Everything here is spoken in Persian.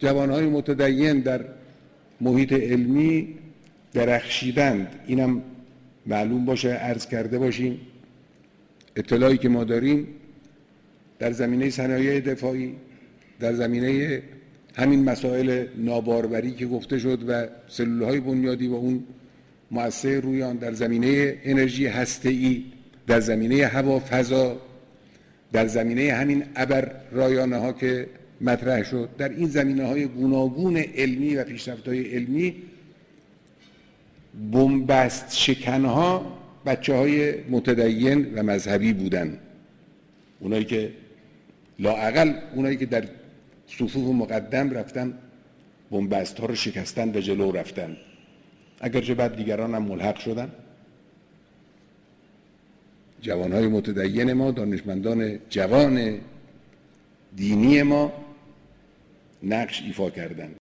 جوانهای متدین در محیط علمی درخشیدند. اینم معلوم باشه، عرض کرده باشیم. اطلاعی که ما داریم در زمینه صنایع دفاعی، در زمینه همین مسائل ناباروری که گفته شد و سلولهای بنیادی و اون مؤسسه روی آن، در زمینه انرژی هسته‌ای، در زمینه هوا فضا، در زمینه همین ابر رایانه ها که مطرح شد، در این زمینه های گوناگون علمی و پیشرفت های علمی، بن‌بست شکنها بچه های متدین و مذهبی بودن. اونایی که لااقل اونایی که در صفوف مقدم رفتن بن‌بست ها رو شکستن و جلو رفتن، اگرچه بعد دیگران هم ملحق شدن. جوانهای متدین ما، دانشمندان جوان دینی ما نقش ایفا کردند.